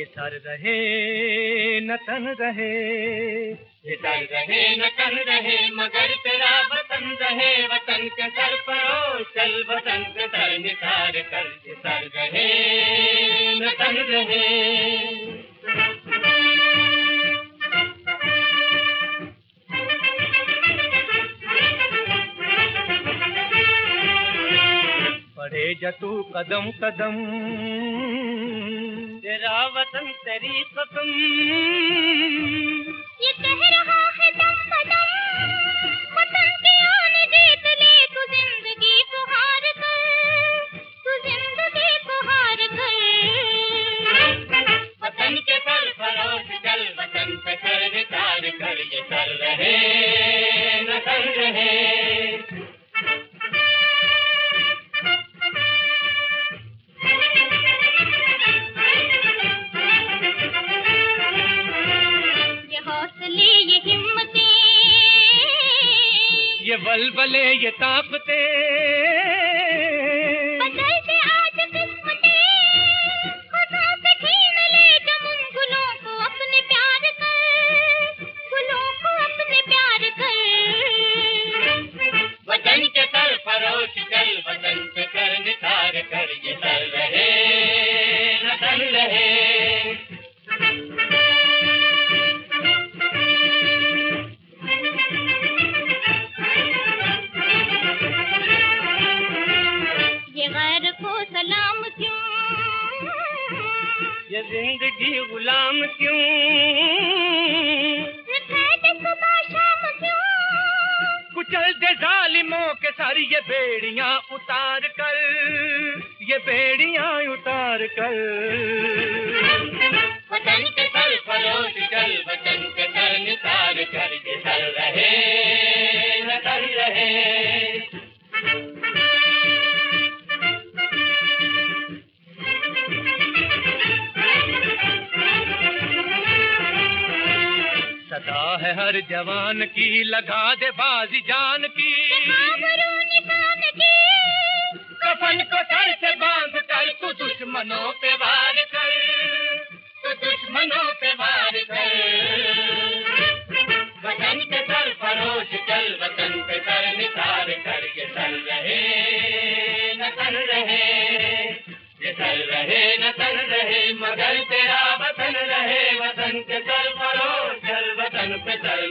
Sir रहे न तन रहे, ये सर रहे न तन रहे, मगर तेरा वतन रहे। वतन के सर पर ओ चल, वतन के सर निसार कर। ये सर रहे न तन रहे। बढ़े जतू कदम कदम, तेरा वतन तेरी कसम। ये कह रहा है दम बदम, वतन की आन जीत ले। तू जिंदगी को हार कर, तू जिंदगी को हार कर। वतन के सर फरोश चल, वतन पे सर निसार कर। ये सर रहे न तन रहे। ये बलबले ये ताकते, बदल दे आज किस्मतें, खुदा से छीन ले चमन गुलों को अपने प्यार कर, गुलों को अपने प्यार कर। वतन के सर फरोश चल, वतन के सर निसार कर। ये सर रहे न तन रहे। सलाम क्यों, ये जिंदगी गुलाम क्यों, सुबह शाम क्यों। कुचल दे जालिमों के सर ये बेड़ियां उतार कर, ये बेड़ियां उतार कर। वतन के सर फरोश चल, वतन के सर निसार कर। ये सर रहे न तन रहे। सदा है हर जवान की, लगा दे बाजी जान की। निशान की, कफन को सर से बांध कर, तू दुश्मनों पे वार कर, तू दुश्मनों पे वार कर। वतन के सर फरोश चल, वतन पे सर निसार कर। ये सर रहे न तन रहे। ये सर रहे न तन रहे, मगर तेरा वतन रहे। वतन के सर फरोश चल, वतन पे सर